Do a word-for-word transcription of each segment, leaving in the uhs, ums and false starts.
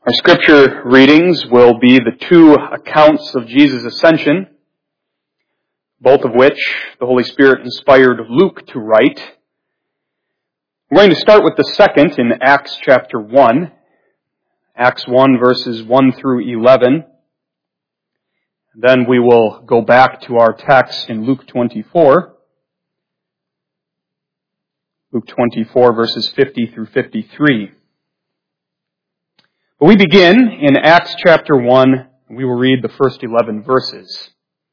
Our scripture readings will be the two accounts of Jesus' ascension, both of which the Holy Spirit inspired Luke to write. We're going to start with the second in Acts chapter one, Acts one verses one through eleven. Then we will go back to our text in Luke twenty-four, Luke twenty-four verses fifty through fifty-three. We begin in Acts chapter one, and we will read the first eleven verses.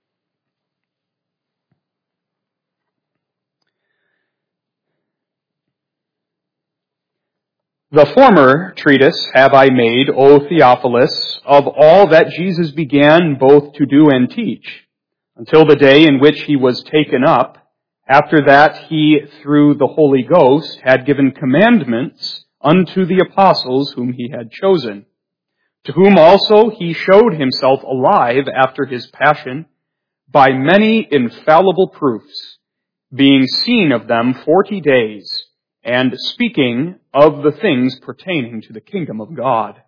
The former treatise have I made, O Theophilus, of all that Jesus began both to do and teach, until the day in which he was taken up. After that he, through the Holy Ghost, had given commandments unto the apostles whom he had chosen, to whom also he showed himself alive after his passion by many infallible proofs, being seen of them forty days, and speaking of the things pertaining to the kingdom of God.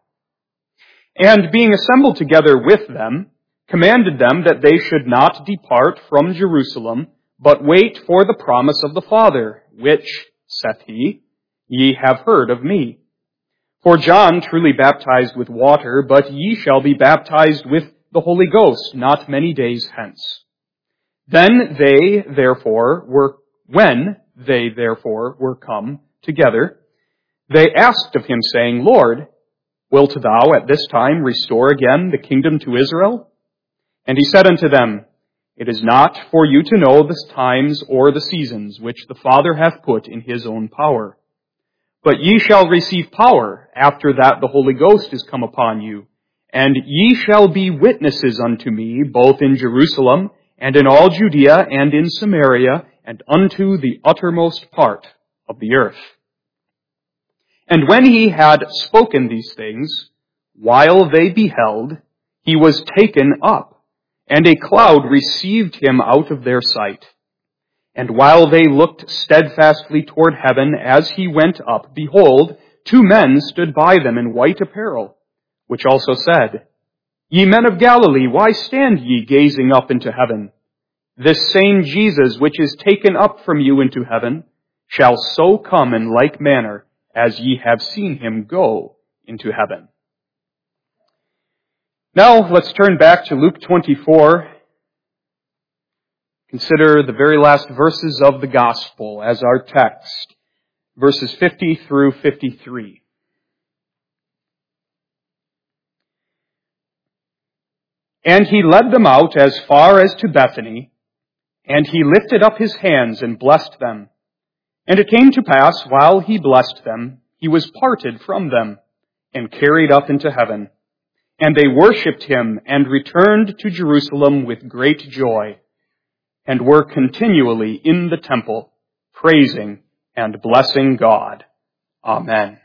And being assembled together with them, commanded them that they should not depart from Jerusalem, but wait for the promise of the Father, which, saith he, ye have heard of me. For John truly baptized with water, but ye shall be baptized with the Holy Ghost not many days hence. Then they, therefore, were, when they, therefore, were come together, they asked of him, saying, Lord, wilt thou at this time restore again the kingdom to Israel? And he said unto them, It is not for you to know the times or the seasons which the Father hath put in his own power. But ye shall receive power after that the Holy Ghost is come upon you, and ye shall be witnesses unto me both in Jerusalem and in all Judea and in Samaria and unto the uttermost part of the earth. And when he had spoken these things, while they beheld, he was taken up, and a cloud received him out of their sight. And while they looked steadfastly toward heaven as he went up, behold, two men stood by them in white apparel, which also said, Ye men of Galilee, why stand ye gazing up into heaven? This same Jesus, which is taken up from you into heaven, shall so come in like manner as ye have seen him go into heaven. Now, let's turn back to Luke twenty-four. Consider the very last verses of the Gospel as our text, verses fifty through fifty-three. And he led them out as far as to Bethany, and he lifted up his hands and blessed them. And it came to pass, while he blessed them, he was parted from them and carried up into heaven. And they worshipped him and returned to Jerusalem with great joy, and were continually in the temple, praising and blessing God. Amen.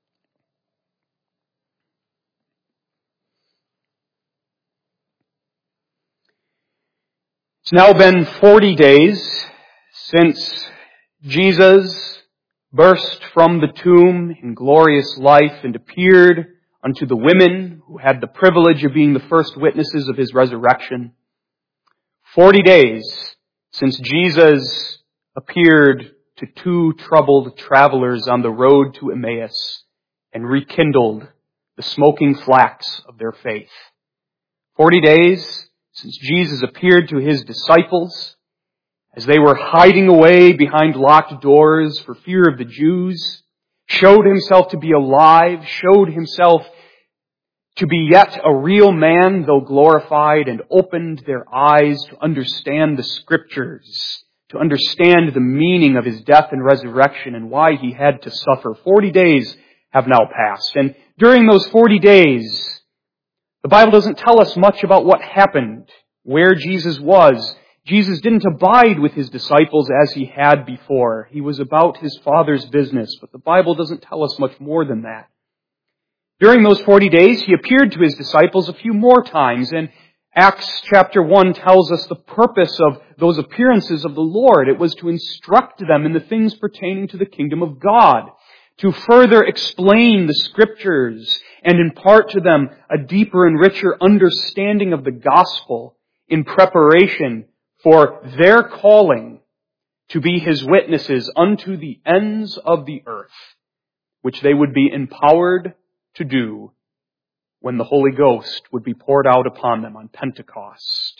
It's now been forty days since Jesus burst from the tomb in glorious life and appeared unto the women who had the privilege of being the first witnesses of his resurrection. Forty days since Jesus appeared to two troubled travelers on the road to Emmaus and rekindled the smoking flax of their faith. Forty days since Jesus appeared to his disciples as they were hiding away behind locked doors for fear of the Jews, showed himself to be alive, showed himself to be yet a real man, though glorified, and opened their eyes to understand the Scriptures, to understand the meaning of his death and resurrection and why he had to suffer. Forty days have now passed, and during those forty days, the Bible doesn't tell us much about what happened, where Jesus was. Jesus didn't abide with his disciples as he had before. He was about his Father's business, but the Bible doesn't tell us much more than that. During those forty days, he appeared to his disciples a few more times, and Acts chapter one tells us the purpose of those appearances of the Lord. It was to instruct them in the things pertaining to the kingdom of God, to further explain the Scriptures and impart to them a deeper and richer understanding of the gospel in preparation for their calling to be His witnesses unto the ends of the earth, which they would be empowered to do when the Holy Ghost would be poured out upon them on Pentecost.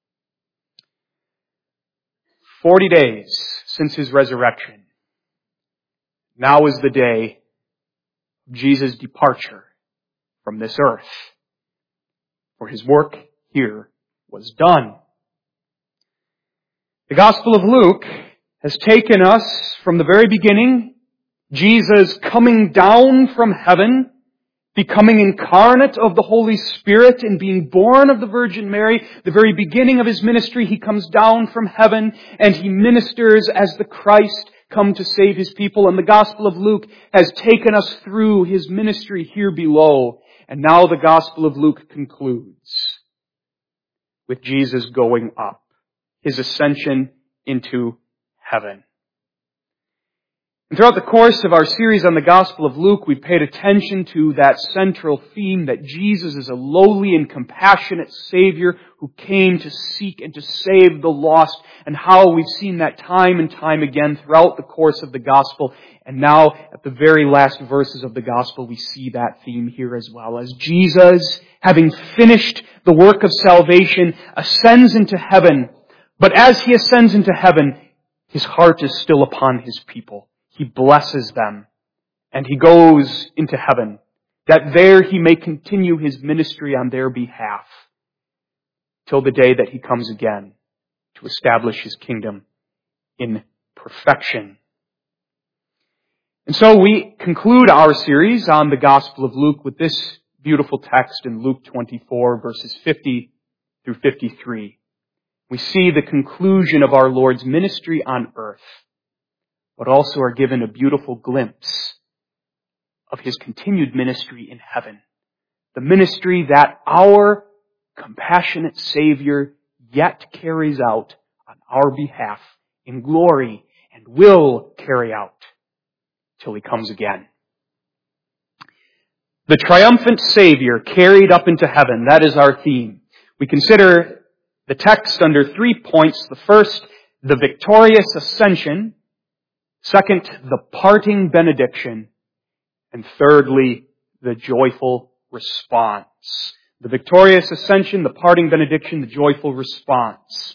Forty days since His resurrection. Now is the day of Jesus' departure from this earth. For His work here was done. The Gospel of Luke has taken us from the very beginning, Jesus coming down from heaven, becoming incarnate of the Holy Spirit and being born of the Virgin Mary. The very beginning of His ministry, He comes down from heaven and He ministers as the Christ come to save His people. And the Gospel of Luke has taken us through His ministry here below. And now the Gospel of Luke concludes with Jesus going up, His ascension into heaven. And throughout the course of our series on the Gospel of Luke, we've paid attention to that central theme that Jesus is a lowly and compassionate Savior who came to seek and to save the lost, and how we've seen that time and time again throughout the course of the Gospel. And now, at the very last verses of the Gospel, we see that theme here as well. As Jesus, having finished the work of salvation, ascends into heaven. But as He ascends into heaven, His heart is still upon His people. He blesses them, and He goes into heaven, that there He may continue His ministry on their behalf till the day that He comes again to establish His kingdom in perfection. And so we conclude our series on the Gospel of Luke with this beautiful text in Luke twenty-four, verses fifty through fifty-three. We see the conclusion of our Lord's ministry on earth, but also are given a beautiful glimpse of His continued ministry in heaven. The ministry that our compassionate Savior yet carries out on our behalf in glory and will carry out till He comes again. The triumphant Savior carried up into heaven, that is our theme. We consider the text under three points. The first, the victorious ascension. Second, the parting benediction. And thirdly, the joyful response. The victorious ascension, the parting benediction, the joyful response.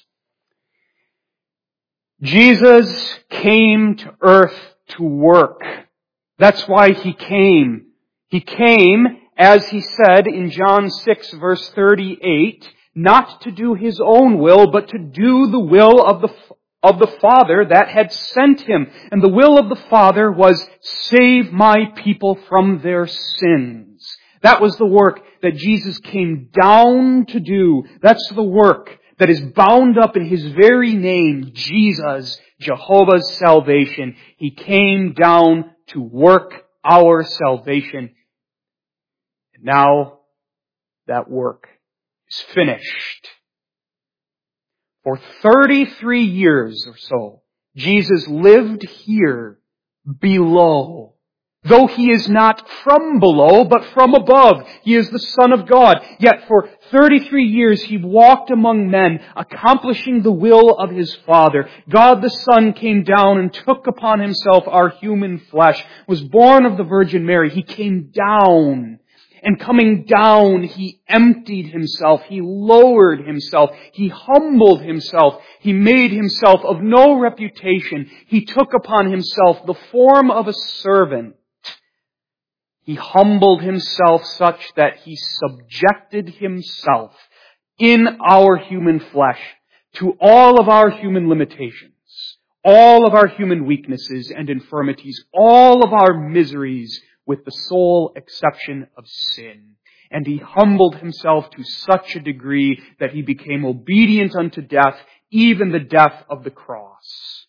Jesus came to earth to work. That's why He came. He came, as He said in John six, verse thirty-eight, not to do His own will, but to do the will of the of the Father that had sent Him. And the will of the Father was, save my people from their sins. That was the work that Jesus came down to do. That's the work that is bound up in His very name, Jesus, Jehovah's salvation. He came down to work our salvation. And now that work is finished. For thirty-three years or so, Jesus lived here below. Though He is not from below, but from above. He is the Son of God. Yet for thirty-three years He walked among men, accomplishing the will of His Father. God the Son came down and took upon Himself our human flesh, was born of the Virgin Mary. He came down. And coming down, He emptied Himself. He lowered Himself. He humbled Himself. He made Himself of no reputation. He took upon Himself the form of a servant. He humbled Himself such that He subjected Himself in our human flesh to all of our human limitations, all of our human weaknesses and infirmities, all of our miseries, with the sole exception of sin. And He humbled Himself to such a degree that He became obedient unto death, even the death of the cross.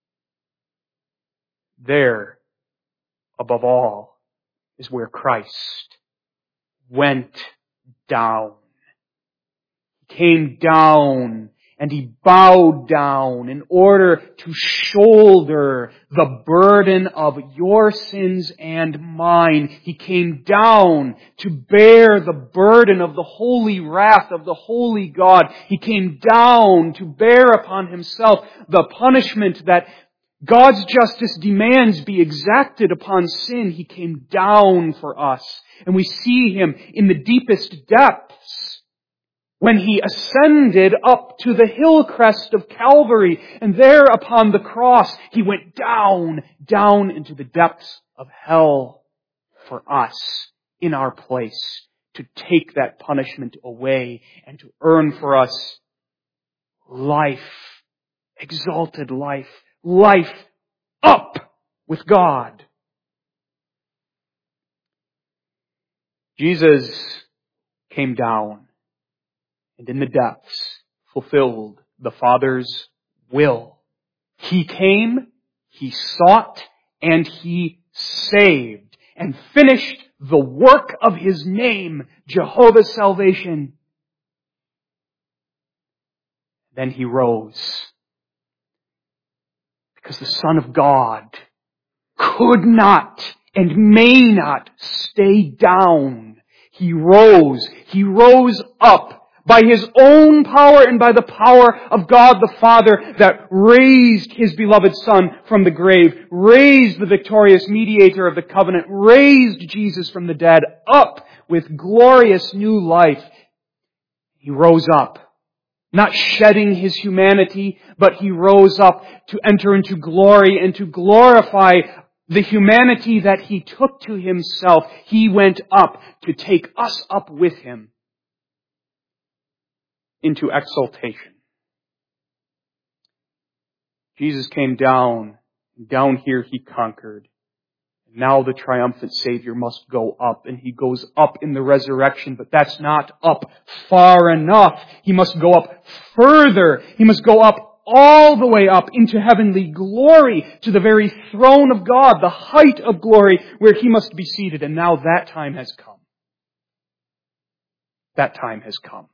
There, above all, is where Christ went down. He came down And He bowed down in order to shoulder the burden of your sins and mine. He came down to bear the burden of the holy wrath of the holy God. He came down to bear upon Himself the punishment that God's justice demands be exacted upon sin. He came down for us. And we see Him in the deepest depths when He ascended up to the hill crest of Calvary, and there upon the cross, He went down, down into the depths of hell for us in our place to take that punishment away and to earn for us life, exalted life, life up with God. Jesus came down and in the depths fulfilled the Father's will. He came, He sought, and He saved and finished the work of His name, Jehovah's salvation. Then He rose. Because the Son of God could not and may not stay down. He rose. He rose up by His own power and by the power of God the Father that raised His beloved Son from the grave, raised the victorious mediator of the covenant, raised Jesus from the dead up with glorious new life. He rose up, not shedding His humanity, but He rose up to enter into glory and to glorify the humanity that He took to Himself. He went up to take us up with Him into exaltation. Jesus came down, and down here He conquered. Now the triumphant Savior must go up, and He goes up in the resurrection, but that's not up far enough. He must go up further. He must go up all the way up into heavenly glory, to the very throne of God, the height of glory, where He must be seated. And now that time has come. That time has come.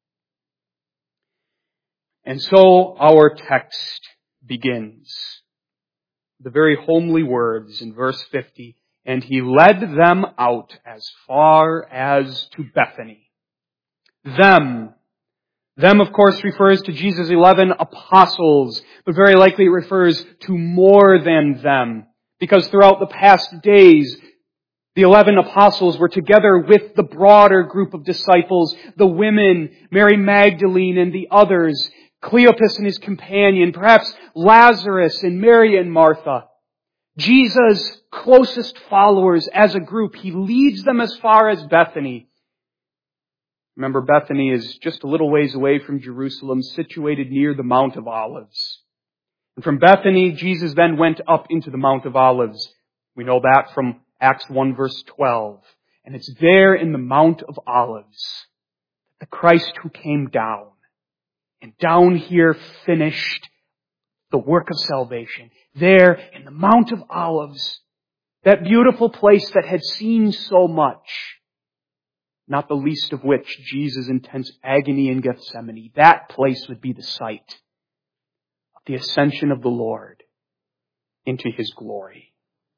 And so our text begins. The very homely words in verse fifty, and He led them out as far as to Bethany. Them. Them, of course, refers to Jesus' eleven apostles, but very likely it refers to more than them. Because throughout the past days, the eleven apostles were together with the broader group of disciples, the women, Mary Magdalene and the others, Cleopas and his companion, perhaps Lazarus and Mary and Martha. Jesus' closest followers as a group, He leads them as far as Bethany. Remember, Bethany is just a little ways away from Jerusalem, situated near the Mount of Olives. And from Bethany, Jesus then went up into the Mount of Olives. We know that from Acts one verse twelve. And it's there in the Mount of Olives, the Christ who came down. And down here finished the work of salvation. There in the Mount of Olives, that beautiful place that had seen so much, not the least of which Jesus' intense agony in Gethsemane. That place would be the site of the ascension of the Lord into His glory.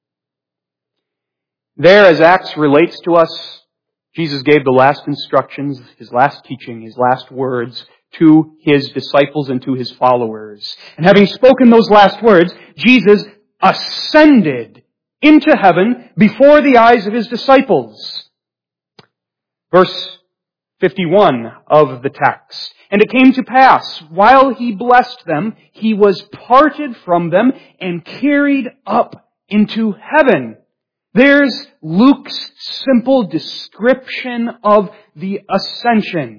There, as Acts relates to us, Jesus gave the last instructions, His last teaching, His last words to His disciples and to His followers. And having spoken those last words, Jesus ascended into heaven before the eyes of His disciples. Verse fifty-one of the text. And it came to pass, while He blessed them, He was parted from them and carried up into heaven. There's Luke's simple description of the ascension.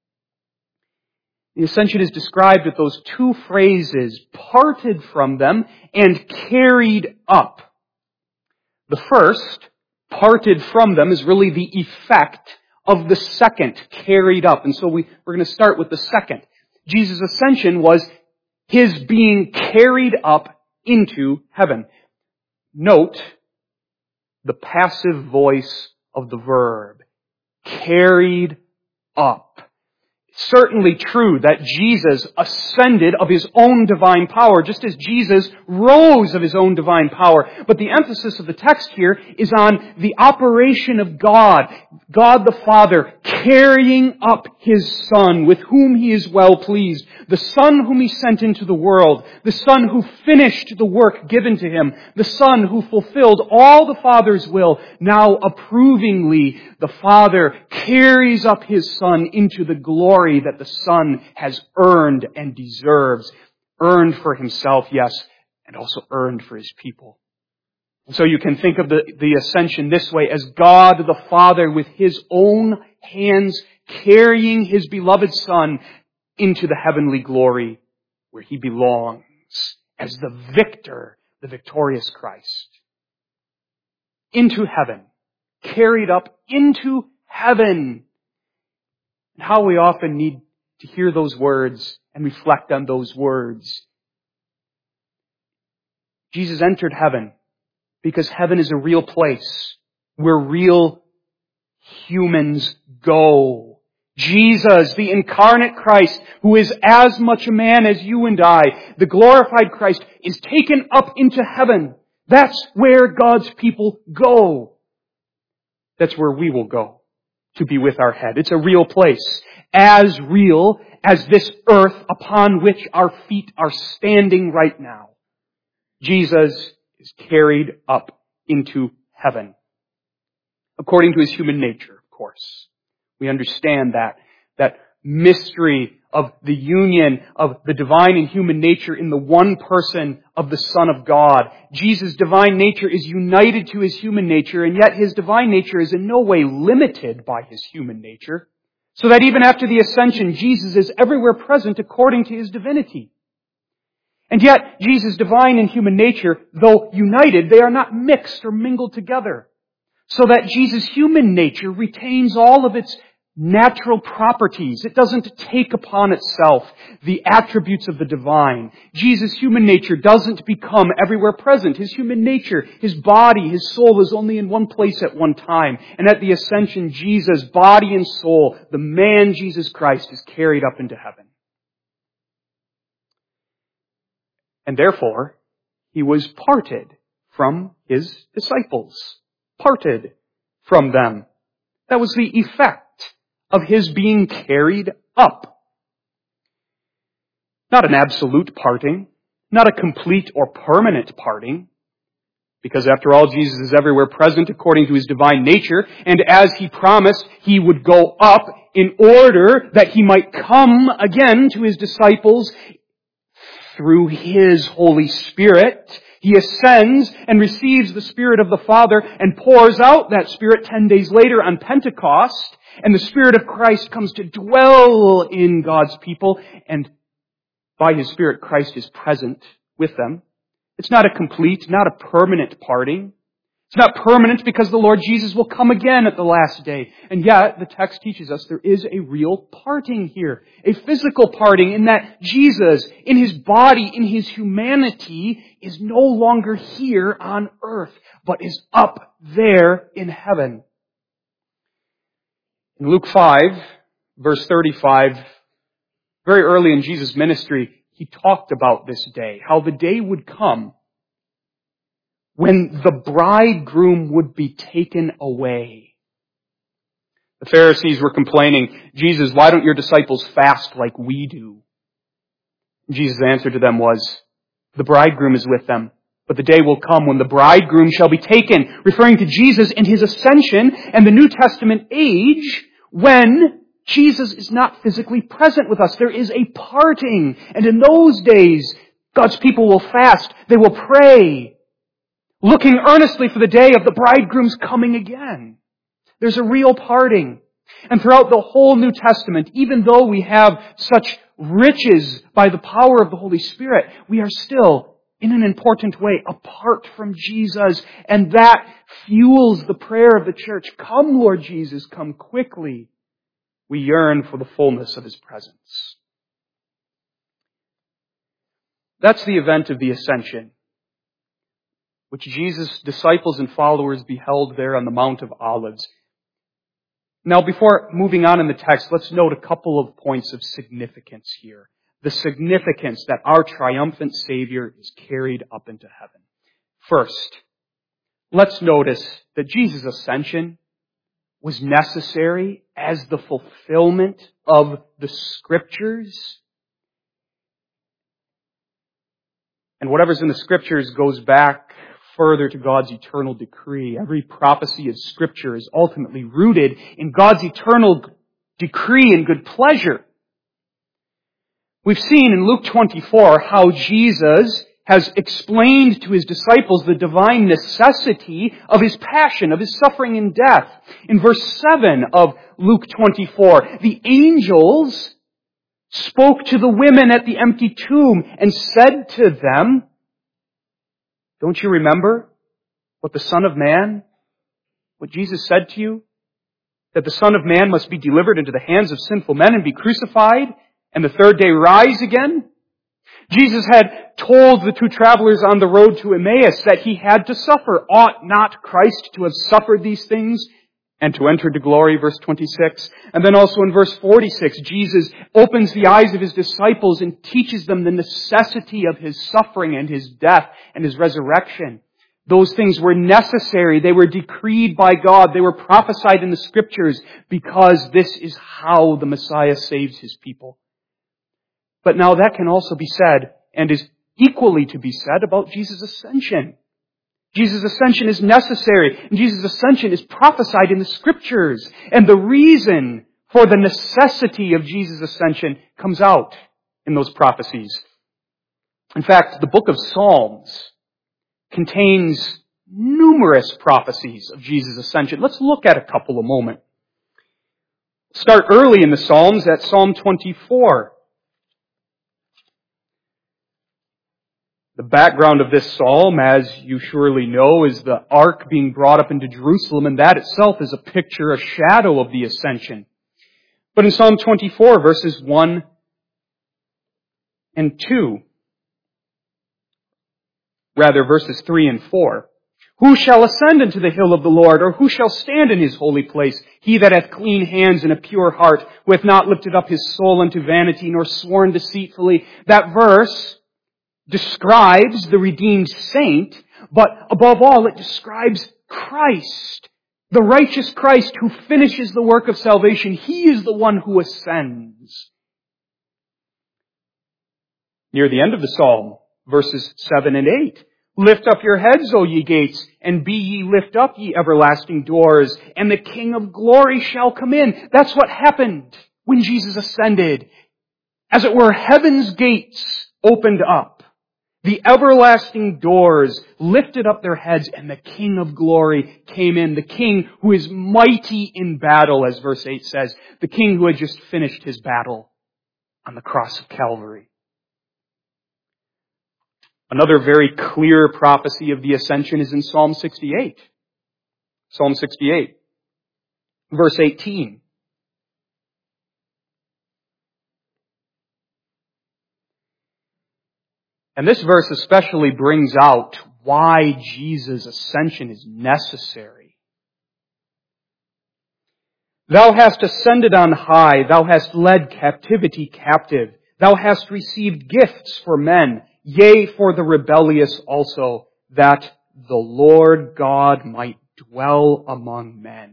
The ascension is described with those two phrases, parted from them and carried up. The first, parted from them, is really the effect of the second, carried up. And so we, we're going to start with the second. Jesus' ascension was His being carried up into heaven. Note the passive voice of the verb, carried up. certainly true that Jesus ascended of His own divine power, just as Jesus rose of His own divine power. But the emphasis of the text here is on the operation of God, God the Father, carrying up His Son, with whom He is well pleased, the Son whom He sent into the world, the Son who finished the work given to Him, the Son who fulfilled all the Father's will. Now approvingly, the Father carries up His Son into the glory that the Son has earned and deserves. Earned for Himself, yes, and also earned for His people. And so you can think of the, the ascension this way, as God the Father with His own hands carrying His beloved Son into the heavenly glory where He belongs as the victor, the victorious Christ. Into heaven. Carried up into heaven. And how we often need to hear those words and reflect on those words. Jesus entered heaven because heaven is a real place where real humans go. Jesus, the incarnate Christ, who is as much a man as you and I, the glorified Christ, is taken up into heaven. That's where God's people go. That's where we will go. To be with our head. It's a real place. As real as this earth upon which our feet are standing right now. Jesus is carried up into heaven. According to His human nature, of course. We understand that. That mystery of the union of the divine and human nature in the one person of the Son of God. Jesus' divine nature is united to His human nature, and yet His divine nature is in no way limited by His human nature. So that even after the ascension, Jesus is everywhere present according to His divinity. And yet, Jesus' divine and human nature, though united, they are not mixed or mingled together. So that Jesus' human nature retains all of its natural properties. It doesn't take upon itself the attributes of the divine. Jesus' human nature doesn't become everywhere present. His human nature, His body, His soul is only in one place at one time. And at the ascension, Jesus, body and soul, the man Jesus Christ, is carried up into heaven. And therefore, He was parted from His disciples. Parted from them. That was the effect of His being carried up. Not an absolute parting, not a complete or permanent parting, because after all, Jesus is everywhere present according to His divine nature, and as He promised, He would go up in order that He might come again to His disciples through His Holy Spirit. He ascends and receives the Spirit of the Father and pours out that Spirit ten days later on Pentecost. And the Spirit of Christ comes to dwell in God's people. And by His Spirit, Christ is present with them. It's not a complete, not a permanent parting. It's not permanent because the Lord Jesus will come again at the last day. And yet, the text teaches us there is a real parting here. A physical parting in that Jesus, in His body, in His humanity, is no longer here on earth, but is up there in heaven. In Luke five, verse thirty-five, very early in Jesus' ministry, He talked about this day, how the day would come when the bridegroom would be taken away. The Pharisees were complaining, Jesus, why don't your disciples fast like we do? Jesus' answer to them was, the bridegroom is with them, but the day will come when the bridegroom shall be taken, referring to Jesus and His ascension and the New Testament age when Jesus is not physically present with us. There is a parting, and in those days, God's people will fast, they will pray, looking earnestly for the day of the bridegroom's coming again. There's a real parting. And throughout the whole New Testament, even though we have such riches by the power of the Holy Spirit, we are still, in an important way, apart from Jesus. And that fuels the prayer of the church. Come, Lord Jesus, come quickly. We yearn for the fullness of His presence. That's the event of the ascension, which Jesus' disciples and followers beheld there on the Mount of Olives. Now, before moving on in the text, let's note a couple of points of significance here. The significance that our triumphant Savior is carried up into heaven. First, let's notice that Jesus' ascension was necessary as the fulfillment of the Scriptures. And whatever's in the Scriptures goes back further to God's eternal decree. Every prophecy of Scripture is ultimately rooted in God's eternal decree and good pleasure. We've seen in Luke twenty-four how Jesus has explained to His disciples the divine necessity of His passion, of His suffering and death. In verse seven of Luke twenty-four, the angels spoke to the women at the empty tomb and said to them, don't you remember what the Son of Man, what Jesus said to you? That the Son of Man must be delivered into the hands of sinful men and be crucified, and the third day rise again? Jesus had told the two travelers on the road to Emmaus that He had to suffer. Ought not Christ to have suffered these things and to enter to glory, verse twenty-six. And then also in verse forty-six, Jesus opens the eyes of His disciples and teaches them the necessity of His suffering and His death and His resurrection. Those things were necessary. They were decreed by God. They were prophesied in the Scriptures because this is how the Messiah saves His people. But now that can also be said, and is equally to be said, about Jesus' ascension. Jesus' ascension is necessary, and Jesus' ascension is prophesied in the Scriptures. And the reason for the necessity of Jesus' ascension comes out in those prophecies. In fact, the book of Psalms contains numerous prophecies of Jesus' ascension. Let's look at a couple a moment. Start early in the Psalms at Psalm twenty-four. The background of this psalm, as you surely know, is the ark being brought up into Jerusalem, and that itself is a picture, a shadow of the ascension. But in Psalm twenty-four, verses one and two, rather verses three and four, who shall ascend into the hill of the Lord, or who shall stand in His holy place? He that hath clean hands and a pure heart, who hath not lifted up his soul unto vanity, nor sworn deceitfully. That verse describes the redeemed saint, but above all, it describes Christ, the righteous Christ who finishes the work of salvation. He is the one who ascends. Near the end of the psalm, verses seven and eight, lift up your heads, O ye gates, and be ye lift up, ye everlasting doors, and the King of glory shall come in. That's what happened when Jesus ascended. As it were, heaven's gates opened up. The everlasting doors lifted up their heads, and the King of glory came in. The King who is mighty in battle, as verse eight says. The King who had just finished His battle on the cross of Calvary. Another very clear prophecy of the ascension is in Psalm sixty-eight. Psalm sixty-eight, verse eighteen. And this verse especially brings out why Jesus' ascension is necessary. Thou hast ascended on high, thou hast led captivity captive, thou hast received gifts for men, yea, for the rebellious also, that the Lord God might dwell among men.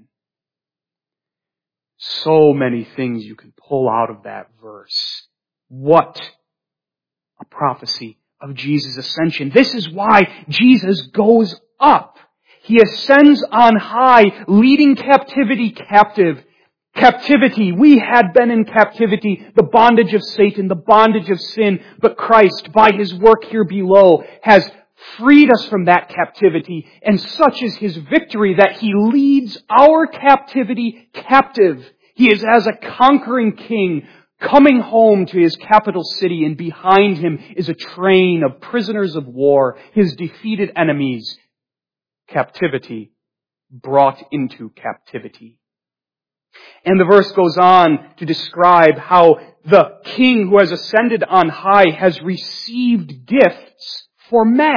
So many things you can pull out of that verse. What a prophecy of Jesus' ascension. This is why Jesus goes up. He ascends on high, leading captivity captive. Captivity. We had been in captivity, the bondage of Satan, the bondage of sin, but Christ, by His work here below, has freed us from that captivity, and such is His victory that He leads our captivity captive. He is as a conquering king coming home to His capital city, and behind Him is a train of prisoners of war, His defeated enemies. Captivity brought into captivity. And the verse goes on to describe how the King who has ascended on high has received gifts for men.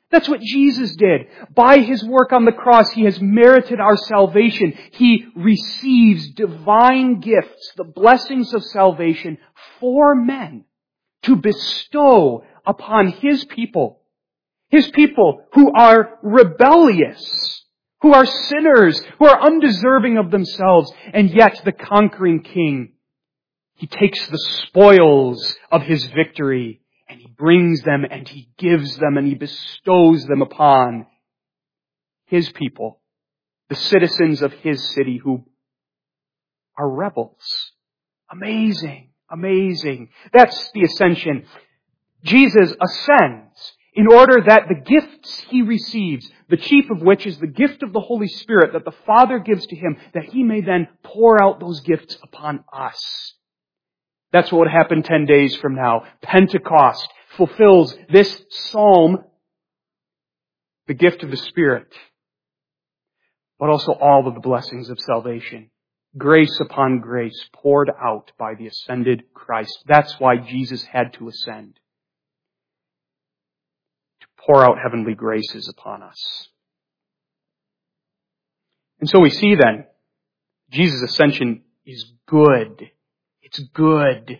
That's what Jesus did. By His work on the cross, He has merited our salvation. He receives divine gifts, the blessings of salvation for men to bestow upon His people. His people who are rebellious, who are sinners, who are undeserving of themselves, and yet the conquering King, He takes the spoils of His victory and He brings them and He gives them and He bestows them upon His people, the citizens of His city who are rebels. Amazing, amazing. That's the ascension. Jesus ascends in order that the gifts He receives, the chief of which is the gift of the Holy Spirit that the Father gives to Him, that He may then pour out those gifts upon us. That's what would happen ten days from now. Pentecost fulfills this psalm, the gift of the Spirit, but also all of the blessings of salvation. Grace upon grace poured out by the ascended Christ. That's why Jesus had to ascend. To pour out heavenly graces upon us. And so we see then, Jesus' ascension is good. It's good.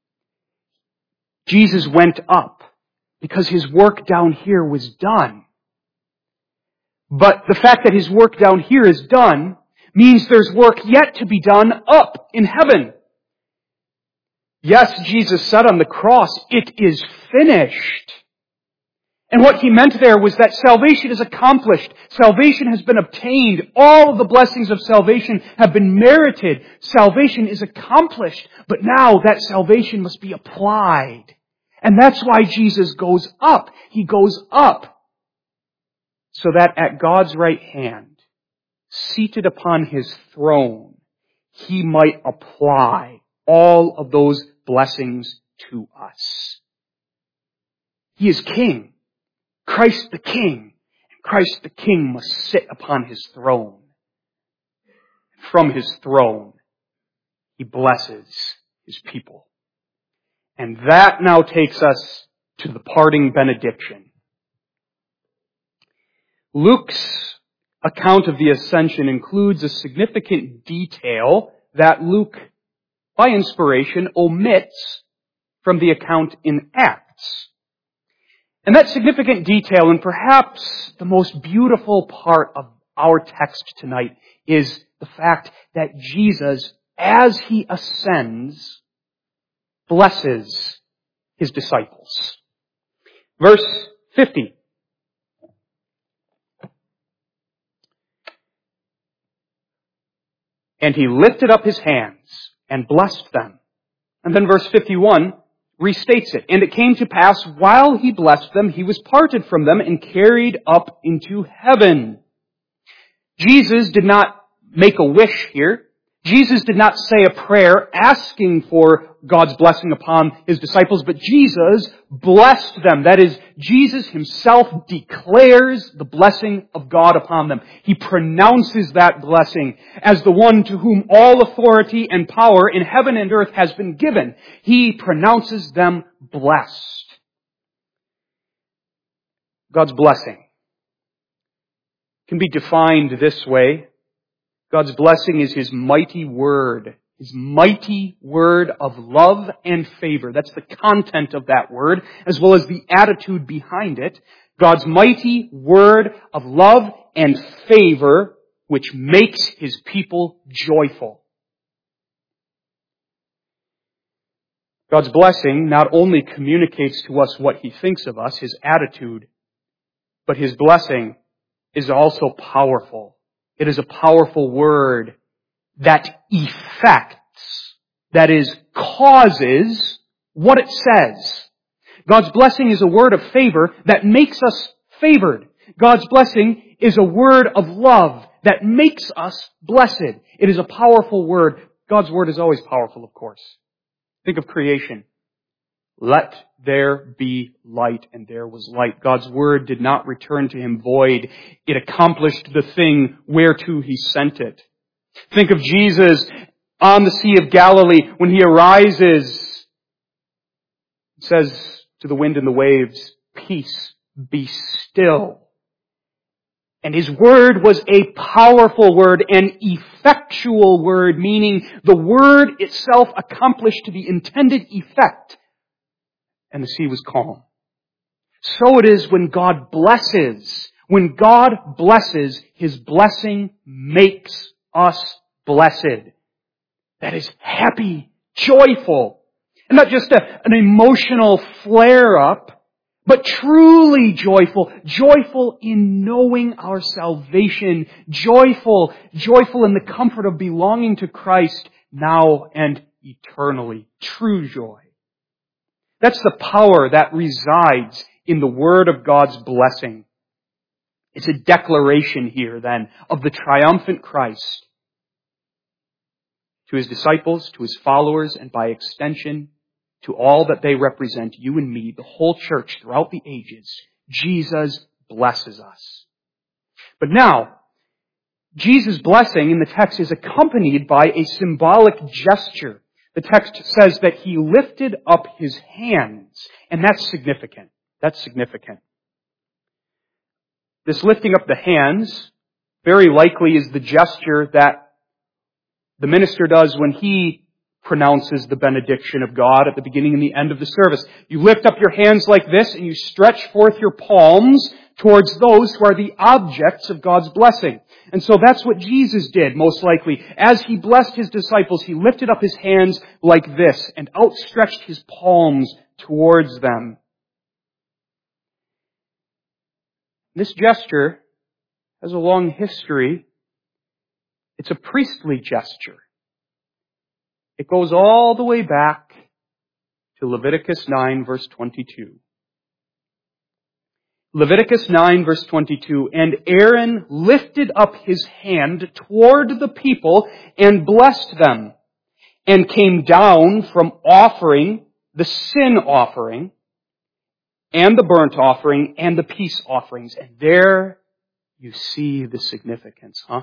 Jesus went up because His work down here was done. But the fact that His work down here is done means there's work yet to be done up in heaven. Yes, Jesus said on the cross, "It is finished." And what He meant there was that salvation is accomplished. Salvation has been obtained. All of the blessings of salvation have been merited. Salvation is accomplished. But now that salvation must be applied. And that's why Jesus goes up. He goes up so that at God's right hand, seated upon His throne, He might apply all of those blessings to us. He is King. Christ the King. Christ the King must sit upon His throne. From His throne, He blesses His people. And that now takes us to the parting benediction. Luke's account of the ascension includes a significant detail that Luke, by inspiration, omits from the account in Acts. And that significant detail, and perhaps the most beautiful part of our text tonight, is the fact that Jesus, as He ascends, blesses His disciples. Verse fifty. And He lifted up His hands and blessed them. And then verse fifty-one restates it. And it came to pass, while He blessed them, He was parted from them and carried up into heaven. Jesus did not make a wish here. Jesus did not say a prayer asking for God's blessing upon His disciples, but Jesus blessed them. That is, Jesus Himself declares the blessing of God upon them. He pronounces that blessing as the one to whom all authority and power in heaven and earth has been given. He pronounces them blessed. God's blessing can be defined this way. God's blessing is His mighty word, His mighty word of love and favor. That's the content of that word, as well as the attitude behind it. God's mighty word of love and favor, which makes His people joyful. God's blessing not only communicates to us what He thinks of us, His attitude, but His blessing is also powerful. It is a powerful word that effects, that is, causes what it says. God's blessing is a word of favor that makes us favored. God's blessing is a word of love that makes us blessed. It is a powerful word. God's word is always powerful, of course. Think of creation. Let there be light, and there was light. God's word did not return to Him void. It accomplished the thing whereto He sent it. Think of Jesus on the Sea of Galilee when He arises. It says to the wind and the waves, "Peace, be still. And His word was a powerful word, an effectual word, meaning the word itself accomplished the intended effect. And the sea was calm. So it is when God blesses. When God blesses, His blessing makes us blessed. That is happy, joyful. And not just a, an emotional flare-up, but truly joyful, joyful in knowing our salvation, joyful, joyful in the comfort of belonging to Christ now and eternally. True joy. That's the power that resides in the Word of God's blessing. It's a declaration here, then, of the triumphant Christ to His disciples, to His followers, and by extension, to all that they represent, you and me, the whole church throughout the ages. Jesus blesses us. But now, Jesus' blessing in the text is accompanied by a symbolic gesture. The text says that He lifted up His hands, and that's significant. That's significant. This lifting up the hands very likely is the gesture that the minister does when he pronounces the benediction of God at the beginning and the end of the service. You lift up your hands like this and you stretch forth your palms towards those who are the objects of God's blessing. And so that's what Jesus did, most likely. As He blessed His disciples, He lifted up His hands like this and outstretched His palms towards them. This gesture has a long history. It's a priestly gesture. It goes all the way back to Leviticus nine, verse twenty-two. Leviticus nine, verse twenty-two, and Aaron lifted up his hand toward the people and blessed them, and came down from offering the sin offering, and the burnt offering, and the peace offerings. And there you see the significance, huh?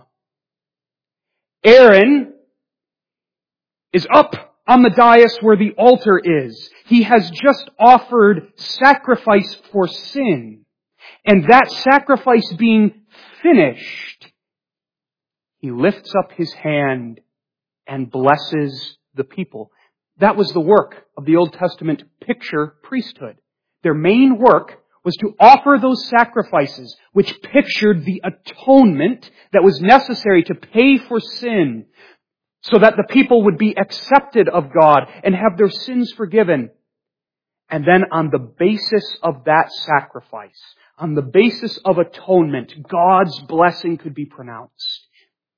Aaron is up on the dais where the altar is. He has just offered sacrifice for sin. And that sacrifice being finished, he lifts up his hand and blesses the people. That was the work of the Old Testament picture priesthood. Their main work was to offer those sacrifices which pictured the atonement that was necessary to pay for sin, so that the people would be accepted of God and have their sins forgiven. And then on the basis of that sacrifice, on the basis of atonement, God's blessing could be pronounced.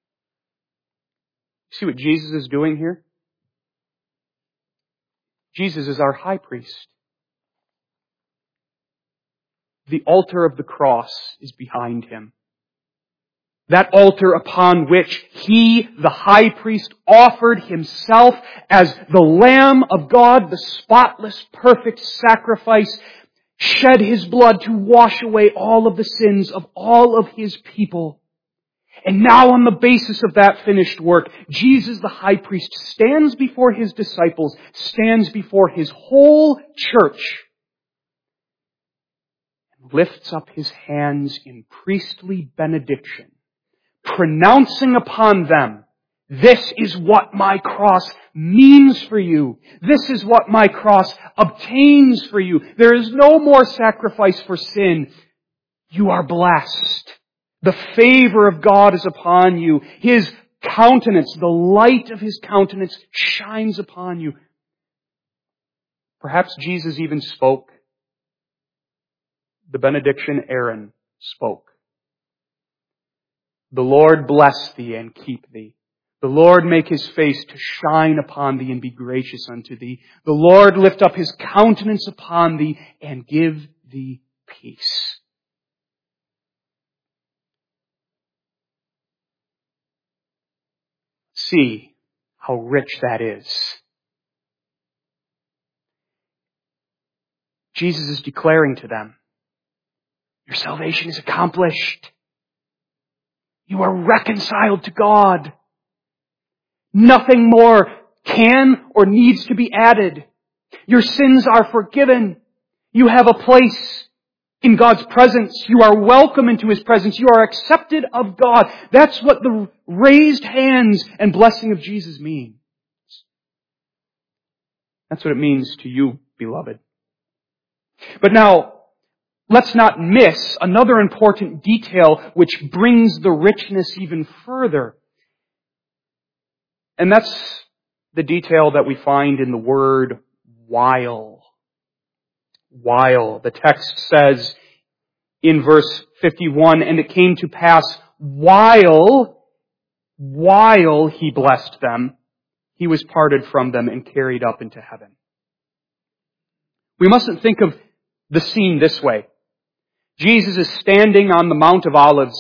See what Jesus is doing here? Jesus is our high priest. The altar of the cross is behind Him. That altar upon which He, the high priest, offered Himself as the Lamb of God, the spotless, perfect sacrifice, shed His blood to wash away all of the sins of all of His people. And now on the basis of that finished work, Jesus, the high priest, stands before His disciples, stands before His whole church, and lifts up His hands in priestly benediction, pronouncing upon them, this is what my cross means for you. This is what my cross obtains for you. There is no more sacrifice for sin. You are blessed. The favor of God is upon you. His countenance, the light of His countenance shines upon you. Perhaps Jesus even spoke the benediction Aaron spoke. The Lord bless thee and keep thee. The Lord make His face to shine upon thee and be gracious unto thee. The Lord lift up His countenance upon thee and give thee peace. See how rich that is. Jesus is declaring to them, your salvation is accomplished. You are reconciled to God. Nothing more can or needs to be added. Your sins are forgiven. You have a place in God's presence. You are welcome into His presence. You are accepted of God. That's what the raised hands and blessing of Jesus means. That's what it means to you, beloved. But now, let's not miss another important detail which brings the richness even further. And that's the detail that we find in the word while. While. The text says in verse fifty-one, and it came to pass while, while He blessed them, He was parted from them and carried up into heaven. We mustn't think of the scene this way. Jesus is standing on the Mount of Olives.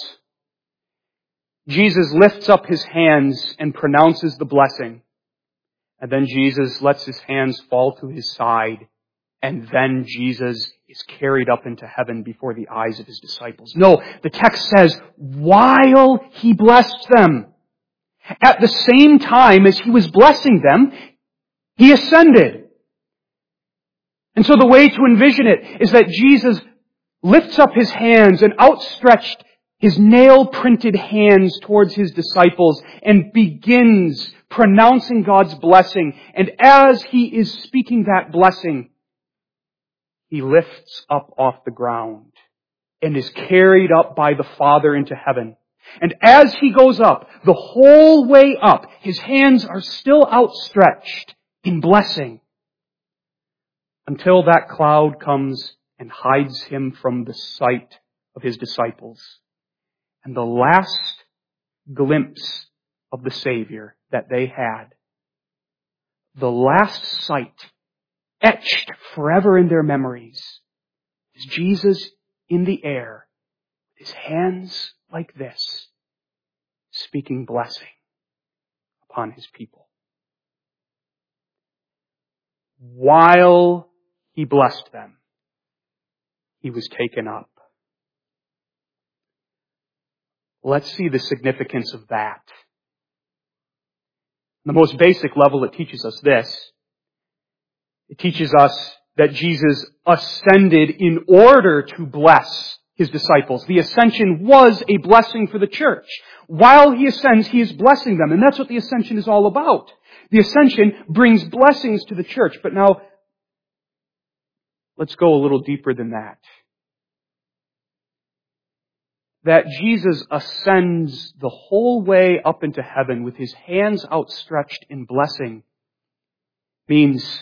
Jesus lifts up His hands and pronounces the blessing. And then Jesus lets His hands fall to His side. And then Jesus is carried up into heaven before the eyes of His disciples. No, the text says, while He blessed them. At the same time as He was blessing them, He ascended. And so the way to envision it is that Jesus lifts up His hands and outstretched His nail-printed hands towards His disciples and begins pronouncing God's blessing. And as He is speaking that blessing, He lifts up off the ground and is carried up by the Father into heaven. And as He goes up, the whole way up, His hands are still outstretched in blessing until that cloud comes and hides Him from the sight of His disciples. And the last glimpse of the Savior that they had, the last sight etched forever in their memories, is Jesus in the air, His hands like this, speaking blessing upon His people. While He blessed them, He was taken up. Let's see the significance of that. On the most basic level, it teaches us this. It teaches us that Jesus ascended in order to bless His disciples. The ascension was a blessing for the church. While He ascends, He is blessing them. And that's what the ascension is all about. The ascension brings blessings to the church. But now, let's go a little deeper than that. That Jesus ascends the whole way up into heaven with His hands outstretched in blessing means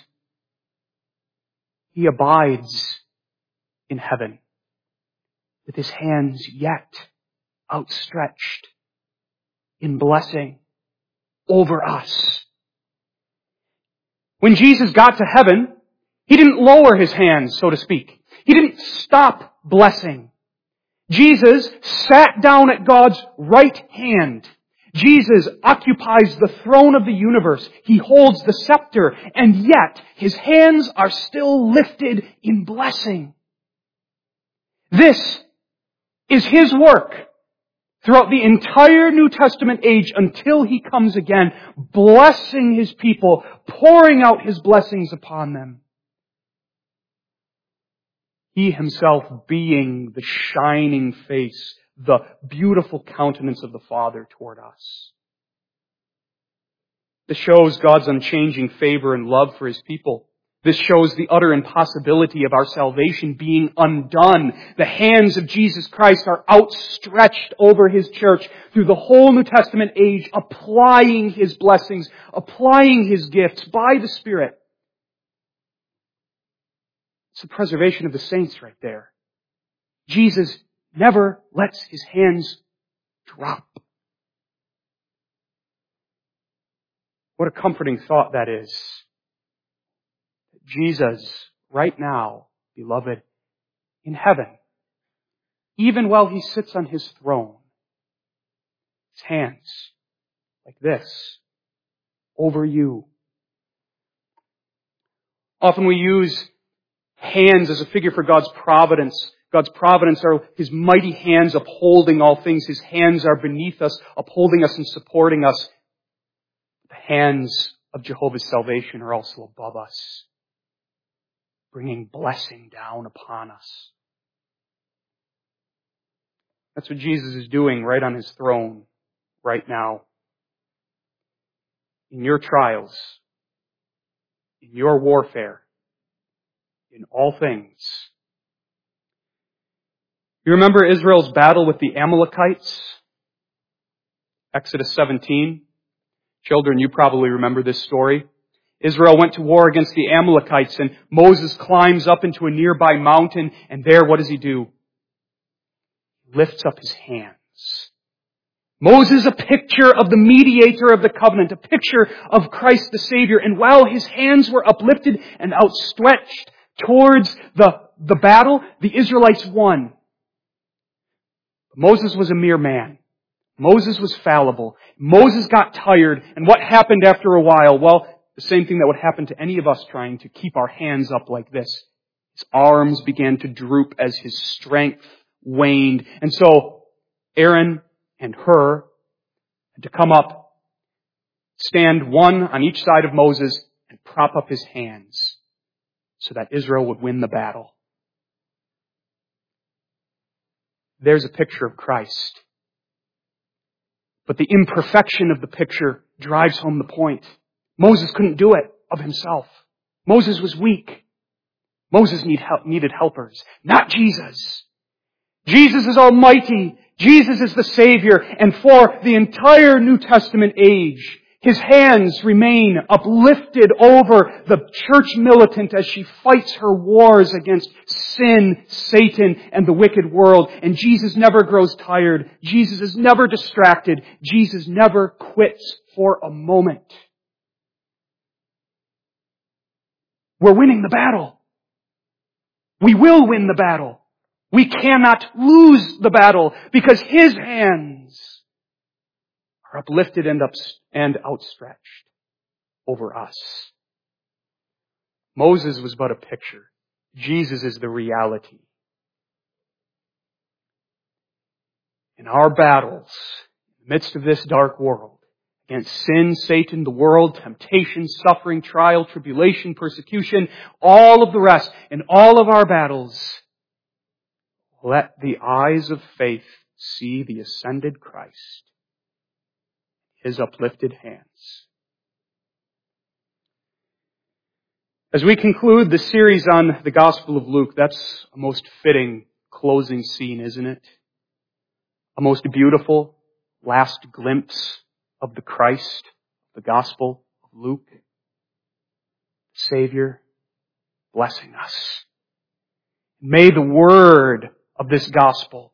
He abides in heaven with His hands yet outstretched in blessing over us. When Jesus got to heaven, He didn't lower His hands, so to speak. He didn't stop blessing. Jesus sat down at God's right hand. Jesus occupies the throne of the universe. He holds the scepter, and yet His hands are still lifted in blessing. This is His work throughout the entire New Testament age until He comes again, blessing His people, pouring out His blessings upon them. He Himself being the shining face, the beautiful countenance of the Father toward us. This shows God's unchanging favor and love for His people. This shows the utter impossibility of our salvation being undone. The hands of Jesus Christ are outstretched over His church through the whole New Testament age, applying His blessings, applying His gifts by the Spirit. It's the preservation of the saints right there. Jesus never lets His hands drop. What a comforting thought that is. Jesus, right now, beloved, in heaven, even while He sits on His throne, His hands, like this, over you. Often we use hands as a figure for God's providence. God's providence are His mighty hands upholding all things. His hands are beneath us, upholding us and supporting us. The hands of Jehovah's salvation are also above us, bringing blessing down upon us. That's what Jesus is doing right on His throne right now. In your trials, in your warfare, in all things. You remember Israel's battle with the Amalekites? Exodus seventeen. Children, you probably remember this story. Israel went to war against the Amalekites, and Moses climbs up into a nearby mountain, and there, what does he do? He lifts up his hands. Moses, a picture of the mediator of the covenant, a picture of Christ the Savior, and while his hands were uplifted and outstretched towards the, the battle, the Israelites won. Moses was a mere man. Moses was fallible. Moses got tired, and what happened after a while? Well, the same thing that would happen to any of us trying to keep our hands up like this. His arms began to droop as his strength waned. And so Aaron and Hur had to come up, stand one on each side of Moses, and prop up his hands so that Israel would win the battle. There's a picture of Christ. But the imperfection of the picture drives home the point. Moses couldn't do it of himself. Moses was weak. Moses need help, needed helpers, not Jesus. Jesus is almighty. Jesus is the Savior. And for the entire New Testament age, His hands remain uplifted over the church militant as she fights her wars against sin, Satan, and the wicked world. And Jesus never grows tired. Jesus is never distracted. Jesus never quits for a moment. We're winning the battle. We will win the battle. We cannot lose the battle because His hands are uplifted and, up, and outstretched over us. Moses was but a picture. Jesus is the reality. In our battles, in the midst of this dark world, against sin, Satan, the world, temptation, suffering, trial, tribulation, persecution, all of the rest, in all of our battles, let the eyes of faith see the ascended Christ, His uplifted hands. As we conclude the series on the Gospel of Luke, that's a most fitting closing scene, isn't it? A most beautiful last glimpse of the Christ, the Gospel of Luke. Savior, blessing us. May the word of this gospel,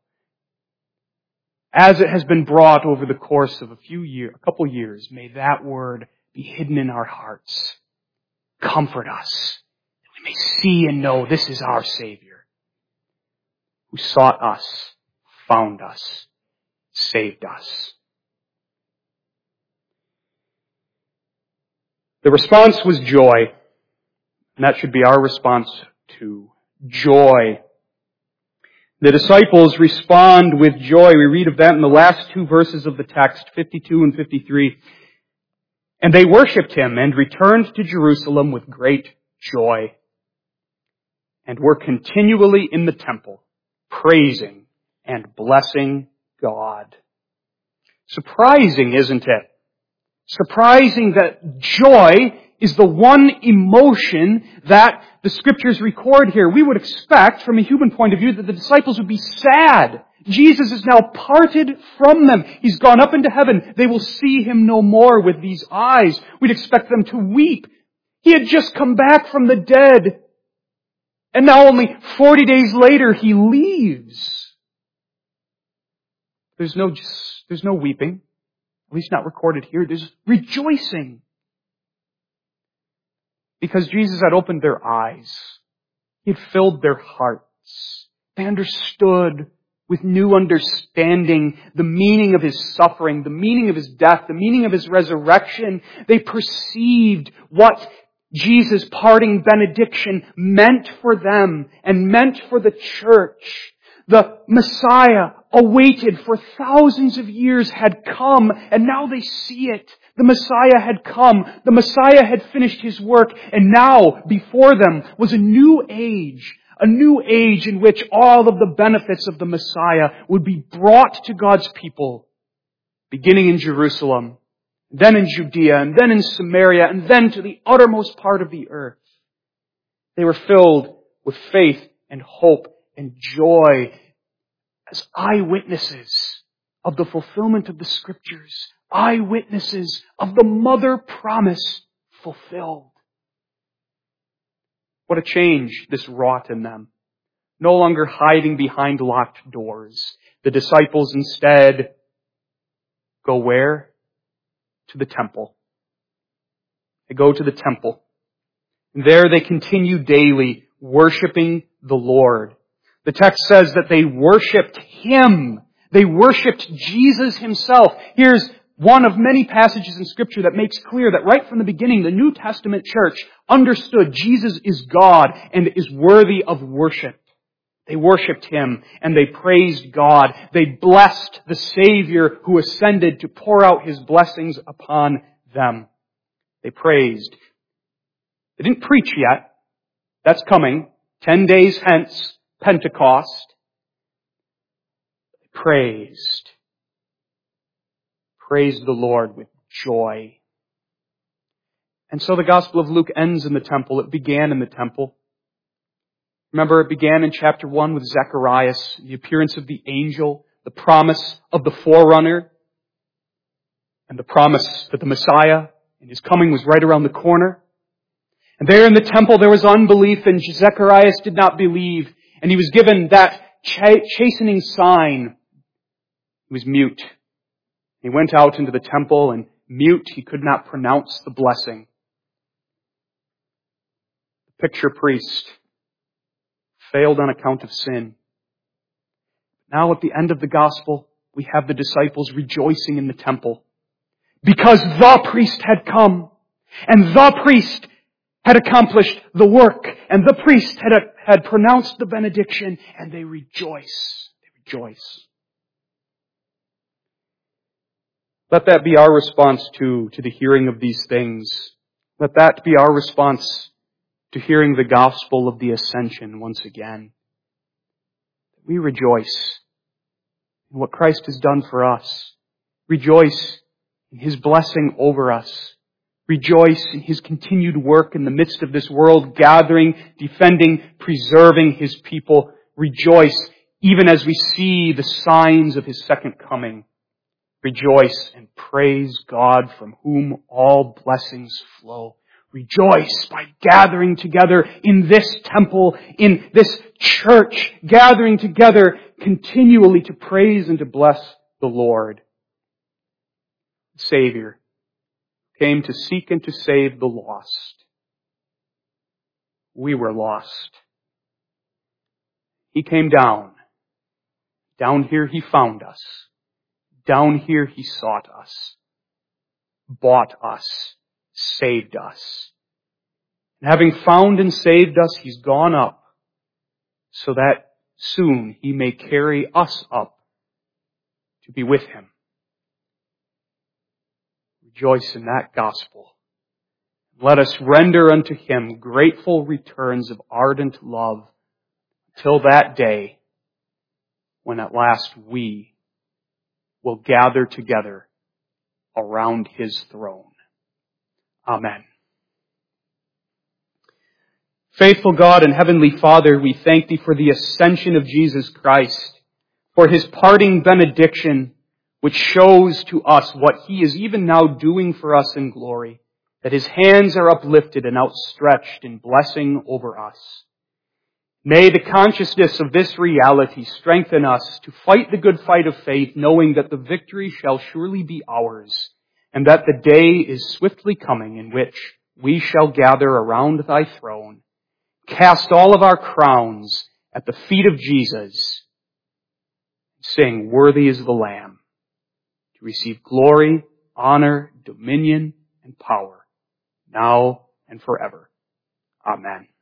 as it has been brought over the course of a few years, a couple years, may that word be hidden in our hearts. Comfort us. That we may see and know this is our Savior, who sought us, found us, saved us. The response was joy, and that should be our response too. Joy. The disciples respond with joy. We read of that in the last two verses of the text, fifty-two and fifty-three. And they worshipped Him and returned to Jerusalem with great joy, and were continually in the temple, praising and blessing God. Surprising, isn't it? Surprising that joy is the one emotion that the Scriptures record here. We would expect, from a human point of view, that the disciples would be sad. Jesus is now parted from them. He's gone up into heaven. They will see Him no more with these eyes. We'd expect them to weep. He had just come back from the dead. And now only forty days later, He leaves. There's no, there's no weeping. At least not recorded here. There's rejoicing. Because Jesus had opened their eyes. He had filled their hearts. They understood with new understanding the meaning of His suffering, the meaning of His death, the meaning of His resurrection. They perceived what Jesus' parting benediction meant for them and meant for the church. The Messiah, awaited for thousands of years, had come, and now they see it. The Messiah had come. The Messiah had finished His work, and now before them was a new age, A new age in which all of the benefits of the Messiah would be brought to God's people, beginning in Jerusalem, then in Judea, and then in Samaria, and then to the uttermost part of the earth. They were filled with faith and hope and joy as eyewitnesses of the fulfillment of the Scriptures, eyewitnesses of the mother promise fulfilled. What a change this wrought in them. No longer hiding behind locked doors. The disciples instead go where? To the temple. They go to the temple. And there they continue daily worshiping the Lord. The text says that they worshiped Him. They worshiped Jesus Himself. Here's one of many passages in Scripture that makes clear that right from the beginning, the New Testament church understood Jesus is God and is worthy of worship. They worshiped Him and they praised God. They blessed the Savior who ascended to pour out His blessings upon them. They praised. They didn't preach yet. That's coming. Ten days hence, Pentecost. They praised. Praised the Lord with joy. And so the Gospel of Luke ends in the temple. It began in the temple. Remember, it began in chapter one with Zacharias, the appearance of the angel, the promise of the forerunner, and the promise that the Messiah and His coming was right around the corner. And there in the temple there was unbelief, and Zacharias did not believe, and he was given that ch- chastening sign. He was mute. He went out into the temple, and mute, he could not pronounce the blessing. The picture priest failed on account of sin. Now at the end of the gospel, we have the disciples rejoicing in the temple because the priest had come, and the priest had accomplished the work, and the priest had, had pronounced the benediction, and they rejoice. They rejoice. Let that be our response to, to the hearing of these things. Let that be our response to hearing the gospel of the ascension once again. We rejoice in what Christ has done for us. Rejoice in His blessing over us. Rejoice in His continued work in the midst of this world, gathering, defending, preserving His people. Rejoice even as we see the signs of His second coming. Rejoice and praise God from whom all blessings flow. Rejoice by gathering together in this temple, in this church, gathering together continually to praise and to bless the Lord. The Savior came to seek and to save the lost. We were lost. He came down. Down here He found us. Down here He sought us, bought us, saved us. And having found and saved us, He's gone up so that soon He may carry us up to be with Him. Rejoice in that gospel. Let us render unto Him grateful returns of ardent love till that day when at last we will gather together around His throne. Amen. Faithful God and Heavenly Father, we thank Thee for the ascension of Jesus Christ, for His parting benediction, which shows to us what He is even now doing for us in glory, that His hands are uplifted and outstretched in blessing over us. May the consciousness of this reality strengthen us to fight the good fight of faith, knowing that the victory shall surely be ours, and that the day is swiftly coming in which we shall gather around Thy throne, cast all of our crowns at the feet of Jesus, sing, "Worthy is the Lamb," to receive glory, honor, dominion, and power, now and forever. Amen.